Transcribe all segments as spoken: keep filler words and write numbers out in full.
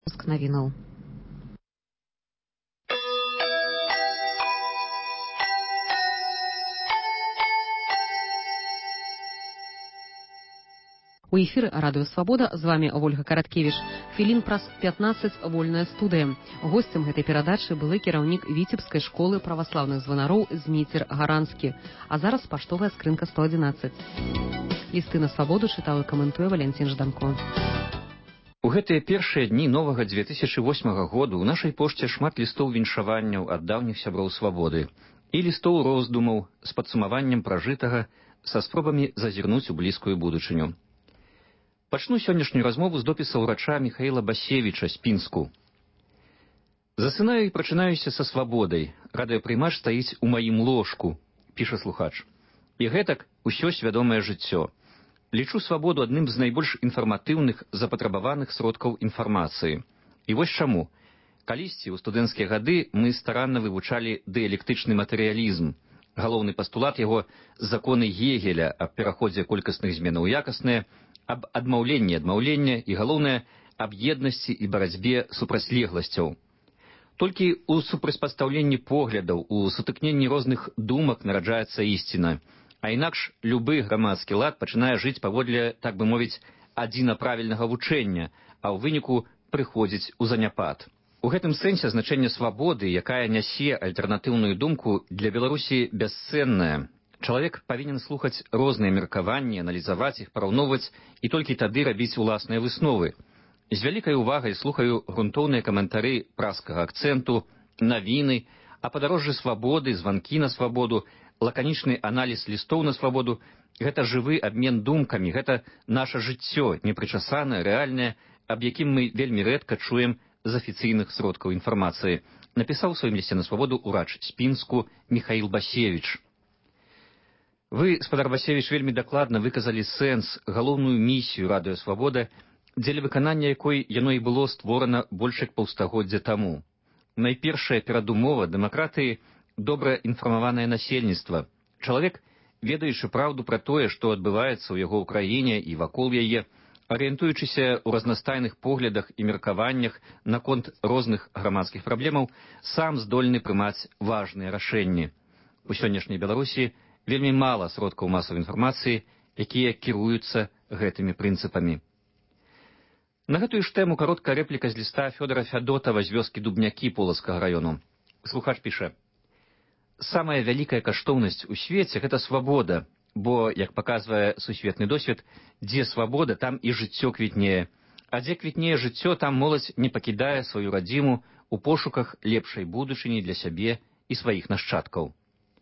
Выпуск навінаў. У эфіры радыё Свабода, з вами Ольга Караткевіч. Хвілін праз пятнаццаць вольная студыя. Госцем гэтай перадачы былы кіраўнік Віцебскай школы праваслаўных званароў Зміцер Гаранскі. А зараз паштовая скрынка сто адзінаццаць. Лісты на свабоду чытаў і каментуе Валянцін Жданко. У гэтыя першыя дні новага дзве тысячы восьмага году ў нашай пошце шмат лістоў віншаванняў ад даўніх сяброў свабоды і лістоў роздумаў з падсумаваннем пражытага са спробамі зазірнуць у блізкую будучыню. Пачну сённяшнюю размову з допіса ўрача Міхаіла Басевіча з Пінску. «Засынаю і прачынаюся са свабодай. Радыёпрымач стаіць у маім ложку», піша слухач. «І гэтак усё свядомае жыццё. Лічу свабоду адным з найбольш інфарматыўных запатрабаваных сродкаў інфармацыі. І вось чаму. Калісьці ў студэнцкія гады мы старанна вывучалі дыялектычны матэрыялізм. Галоўны пастулат яго законы Гегеля аб пераходзе колькасных зменаў у якасныя, аб адмаўленні адмаўлення і, галоўнае, аб еднасці і барацьбе супрацьлегласцяў. Толькі ў супрацьпастаўленні поглядаў, у сутыкненні розных думак нараджаецца ісціна, а інакш любы грамадскі лад пачынае жыць паводле, так бы мовіць, адзіна правільнага вучэння, а ў выніку прыходзіць у заняпад. У гэтым сэнсе значэнне свабоды, якая нясе альтэрнатыўную думку, для Беларусі бясцэннае. Чалавек павінен слухаць розныя меркаванні, аналізаваць іх, параўноўваць і толькі тады рабіць уласныя высновы. З вялікай увагай слухаю грунтоўныя каментары праскага акцэнту, навіны, а падарожжы свабоды, званкі на свабоду, лаканічны аналіз лістоў на свабоду – гэта жывы абмен думкамі, гэта наша жыццё, непрычасанае, рэальнае, аб якім мы вельмі рэдка чуем з афіцыйных сродкаў інфармацыі, напісаў у сваім лісце на свабоду ўрач з Пінску Міхаіл Басевіч. Вы, спадар Басевіч, вельмі дакладна выказалі сэнс, галоўную місію радыё Свабода, дзеля выканання якой яно і было створана больш як паўстагоддзя таму. Найпершая перадумова дэмакратыі – добра інфармаванае насельніцтва. Чалавек, ведаючы праўду пра тое, што адбываецца ў яго ў краіне і вакол яе, арыентуючыся ў разнастайных поглядах і меркаваннях наконт розных грамадскіх праблемаў, сам здольны прымаць важныя рашэнні. У сённяшняй Беларусі вельмі мала сродкаў масавай інфармацыі, якія кіруюцца гэтымі прынцыпамі. На гэтую ж тэму кароткая рэпліка з ліста Фёдора Фядотава з вёскі Дубнякі Полацкага раёну. Слухач піша: «Самая вялікая каштоўнасць у свеце – гэта свабода, бо, як паказвае сусветны досвед, дзе свабода, там і жыццё квітнее. А дзе квітнее жыццё, там моладзь не пакідае сваю радзіму у пошуках лепшай будучыні для сябе і сваіх нашчадкаў».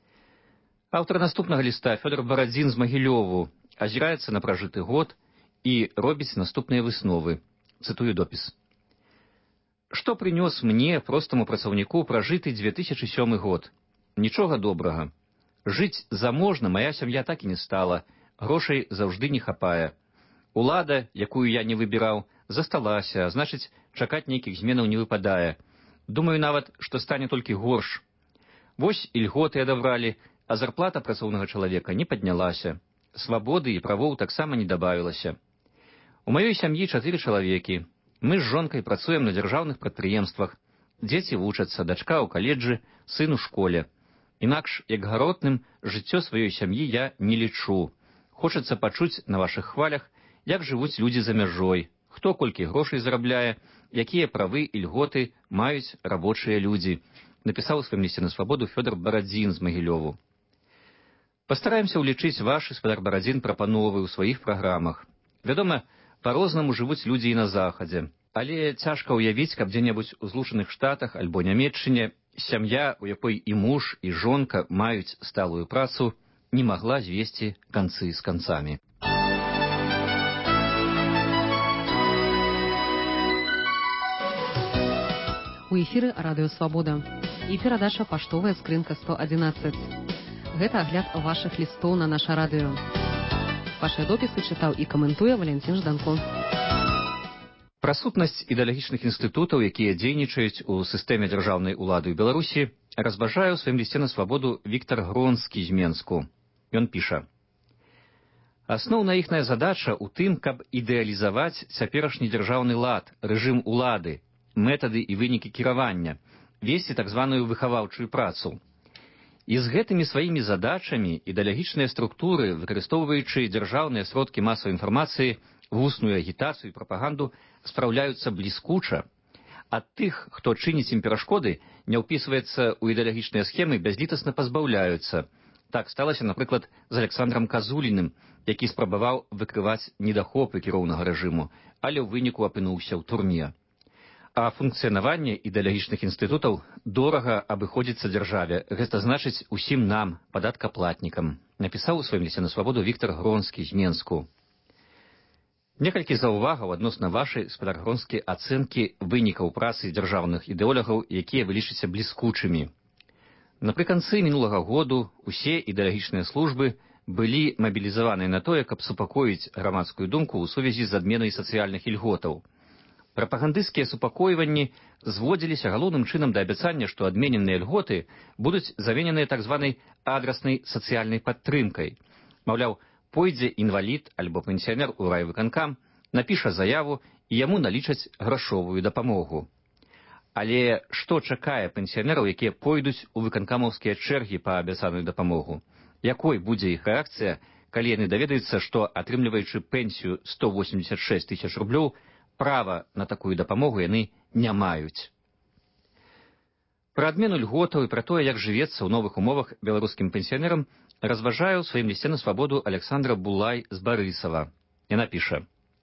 Аўтар наступнага ліста, Фёдор Барадзін з Магілёву, азіраецца на пражыты год і робіць наступныя высновы. Цытую допіс. «Што прынёс мне, простаму працаўніку, пражыты дзве тысячы сёмы год? Нічога добрага. Жыць заможна мая сям'я так і не стала, грошай заўжды не хапае. Улада, якую я не выбіраў, засталася, а значыць, чакаць нейкіх зменаў не выпадае. Думаю нават, што стане толькі горш. Вось ільготы адабралі, а зарплата працоўнага чалавека не паднялася. Свабоды і правоў таксама не дабавілася. У маёй сям'і чатыры чалавекі. Мы з жонкай працуем на дзяржаўных прадпрыемствах. Дзеці вучацца, дачка ў каледжы, сын у школе. Інакш, як гаротным, жыццё сваёй сям'і я не лічу. Хочацца пачуць на вашых хвалях, як жывуць людзі за мяжой, хто колькі грошай зарабляе, якія правы і льготы маюць рабочыя людзі», напісаў у сваім лісце на свабоду Фёдор Барадзін з Магілёву. Пастараемся ўлічыць вашы, спадар Барадзін, прапановы ў сваіх праграмах. Вядома, па-рознаму жывуць людзі і на захадзе, але цяжка ўявіць, каб дзе-небудзь у Злучаных Штатах альбо Нямецчыне сям'я, у якой і муж, і жонка маюць сталую працу, не магла звесці канцы з канцамі. У эфіры радыё Свабода і перадача паштовая скрынка сто адзінаццаць. Гэта агляд вашых лістоў на наша радыё. Вашыя допісы чытаў і каментуе Валянцін Жданко. Пра сутнасць ідэалагічных інстытутаў, якія дзейнічаюць у сістэме дзяржаўнай улады ў Беларусі, разважае ў сваім лісце на свабоду Віктар Гронскі з Менску. Ён піша: «Асноўная іхная задача ў тым, каб ідэалізаваць цяперашні дзяржаўны лад, рэжым улады, метады і вынікі кіравання, весці так званую выхаваўчую працу. І з гэтымі сваімі задачамі ідэалагічныя структуры, выкарыстоўваючы дзяржаўныя сродкі масавай інфармацыі, вусную агітацыю і прапаганду, спраўляюцца бліскуча. Ад тых, хто чыніць ім перашкоды, не ўпісваецца ў ідэалагічныя схемы, бязлітасна пазбаўляюцца. Так сталася, напрыклад, з Александрам Казуліным, які спрабаваў выкрываць недахопы кіроўнага рэжыму, але ў выніку апынуўся ў турме. А функцыянаванне ідэалагічных інстытутаў дорага абыходзіцца дзяржаве, гэта значыць усім нам, падаткаплатнікам, напісаў у сваім лісце на свабоду Віктар Гронскі з Менску. Некалькі заўвагаў адносна вашай, спадар Гронскі, ацэнкі вынікаў працы дзяржаўных ідэолагаў, якія вы лічыце бліскучымі. Напрыканцы мінулага году усе ідэалагічныя службы былі мабілізаваныя на тое, каб супакоіць грамадскую думку ў сувязі з адменай сацыяльных ільготаў. Прапагандысцкія супакойванні зводзіліся галоўным чынам да абяцання, што адмененыя льготы будуць замененыя так званай адраснай сацыяльнай падтрымкай. Маўляў, пойдзе інвалід альбо пенсіянер у райвыканкам, напіша заяву і яму налічаць грашовую дапамогу. Але што чакае пенсіянераў, якія пойдуць у выканкамаўскія чэргі па абяцаную дапамогу? Якой будзе іх рэакцыя, калі яны даведаюцца, што, атрымліваючы пенсію сто восемьдесят шесть тысяч рублёў, права на такую дапамогу яны не маюць. Пра адмену льготаў і пра тое, як жывецца ў новых умовах беларускім пенсіянерам, разважае ў сваім лісце на свабоду Александра Булай з Барысава. Яна піша: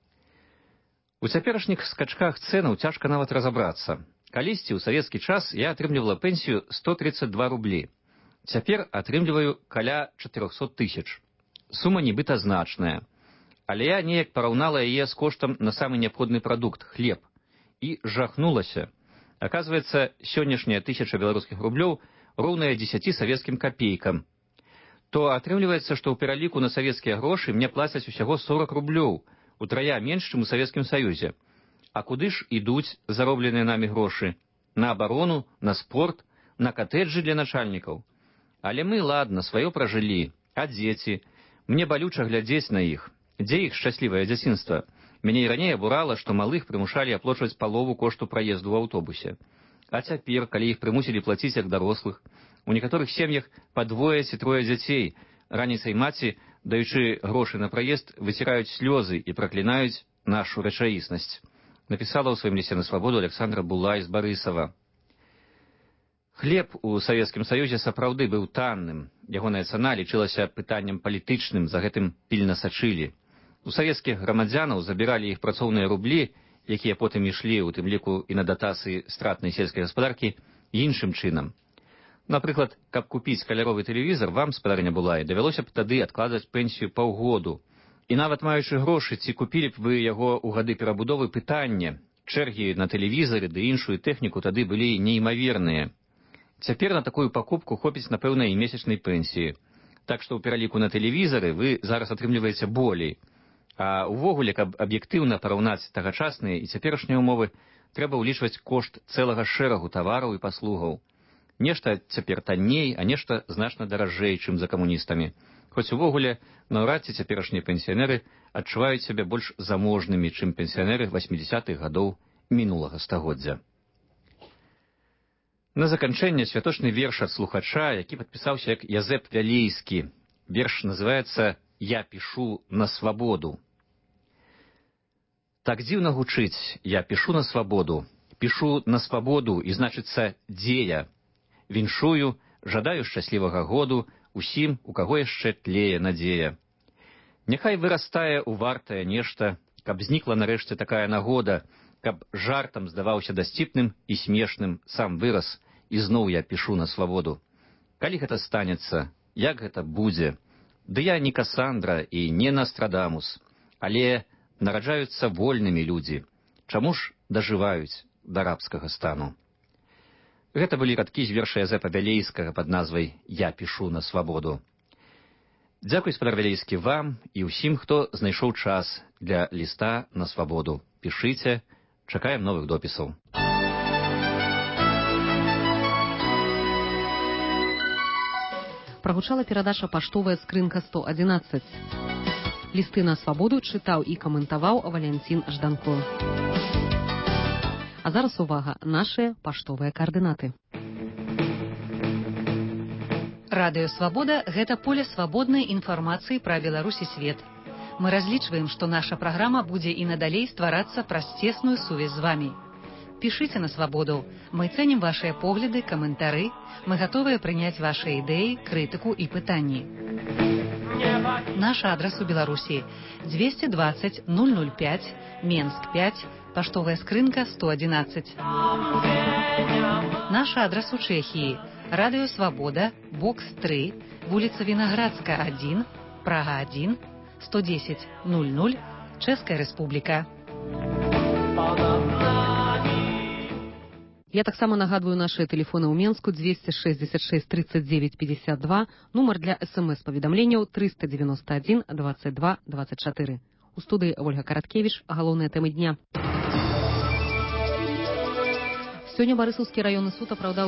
«У цяперашніх скачках цэнаў цяжка нават разабрацца. Калісьці ў савецкі час я атрымлівала пенсію сто тридцать два рублі. Цяпер атрымліваю каля четырёхсот тысяч. Сума нібыта значная. Але я неяк параўнала яе з коштам на самы неабходны прадукт – хлеб. І жахнулася. Аказваецца, сённяшняя тысяча беларускіх рублёў роўная дзесяці савецкім капейкам. То атрымліваецца, што ў пераліку на савецкія грошы мне плацяць усяго сорок рублёў, утрая менш, чым у Савецкім Саюзе. А куды ж ідуць заробленыя намі грошы? На абарону, на спорт, на катэджы для начальнікаў. Але мы, ладна, сваё пражылі. А дзеці? Мне балюча глядзець на іх. Дзе іх шчаслівае дзяцінства? Мяне і раней абурала, што малых прымушалі аплочваць палову кошту праезду ў аўтобусе. А цяпер, калі іх прымусілі плаціць як дарослых, у некаторых сем'ях па двое ці трое дзяцей, раніцай маці, даючы грошы на праезд, выціраюць слёзы і праклінаюць нашу рэчаіснасць. Напісала ў сваім лісце на свабоду Александра Булай з Барысава. Хлеб у Савецкім Саюзе сапраўды быў танным. Ягоная цана лічылася пытаннем палітычным, за гэтым пільна сачылі. У савецкіх грамадзянаў забіралі іх працоўныя рублі, якія потым ішлі, у тым ліку і на датацыі стратнай сельскай гаспадаркі, іншым чынам. Напрыклад, каб купіць каляровы тэлевізар, вам, спадарыня Булай, давялося б тады адкладаць пенсію паўгоду. І нават маючы грошы, ці купілі б вы яго ў гады перабудовы, пытання. Чэргі на тэлевізары ды іншую тэхніку тады былі неймаверныя. Цяпер на такую пакупку хопіць, напэўна, і месячнай пенсіі. Так што ў пераліку на тэлевізары вы зараз атрымліваеце болей. А ўвогуле, каб аб'ектыўна параўнаць тагачасныя і цяперашнія ўмовы, трэба ўлічваць кошт цэлага шэрагу тавараў і паслугаў. Нешта цяпер танней, а нешта значна даражэй, чым за камуністамі. Хоць увогуле, наўрад ці цяперашнія пенсіянеры адчуваюць сябе больш заможнымі, чым пенсіянеры восьмідзясятых гадоў мінулага стагоддзя. На заканчэнне святочны верш ад слухача, які падпісаўся як Язэп Вялейскі. Верш называецца «Я пішу на свабоду». Так дзіўна гучыць, я пішу на свабоду. Пішу на свабоду, і значыцца дзея. Віншую, жадаю шчаслівага году усім, у каго яшчэ тлее надзея. Няхай вырастае ў вартае нешта, каб знікла нарэшце такая нагода, каб жартам здаваўся дасціпным і смешным сам выраз, і зноў я пішу на свабоду. Калі гэта станецца, як гэта будзе? Ды я не Касандра і не Настрадамус, але нараджаюцца вольнымі людзі. Чаму ж дажываюць да рабскага стану? Гэта былі радкі з верша Язэпа Вялейскага пад назвай «Я пішу на свабоду». Дзякуй, спадар Вялейскі, вам і ўсім, хто знайшоў час для ліста на свабоду. Пішыце, чакаем новых допісаў. Прагучала перадача «Паштовая скрынка сто адзінаццаць». Лісты на свабоду чытаў і каментаваў Валянцін Жданко. А зараз увага, нашыя паштовыя каардынаты. Радыё Свабода – гэта поле свабоднай інфармацыі пра Беларусь і свет. Мы разлічваем, што наша праграма будзе і надалей стварацца праз цесную сувязь з вамі. Пішыце на Свабоду. Мы цэнім вашыя погляды, каментары. Мы гатовыя прыняць вашыя ідэі, крытыку і пытанні. Наш адрас у Беларусі – двести двадцать ноль ноль пять, Менск пять, паштовая скрынка сто одиннадцать. Наш адрас у Чэхіі – Радыё Свабода, бокс три, вуліца Вінаградска один, Прага один, сто десять ноль ноль, Чэшская Рэспубліка. Я таксама нагадваю нашыя тэлефоны ў Менску двести шестьдесят шесть тридцать девять пятьдесят два, нумар для смс-паведамленняў триста девяносто один двадцать два двадцать четыре. У студыі Ольга Караткевіч, галоўныя тэмы дня. Сёння Барысаўскі раённы суд апраўдаў